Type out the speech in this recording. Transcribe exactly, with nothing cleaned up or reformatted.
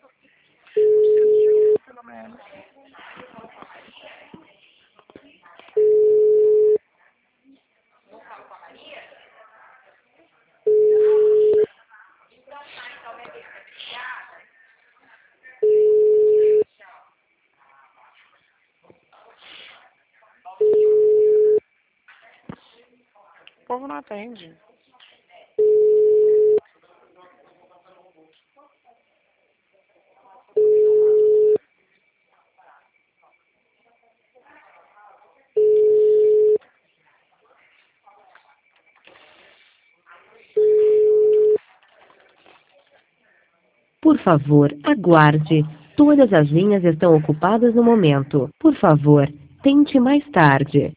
Preciso de um, pelo menos. O povo não atende. Por favor, aguarde. Todas as linhas estão ocupadas no momento. Por favor, tente mais tarde.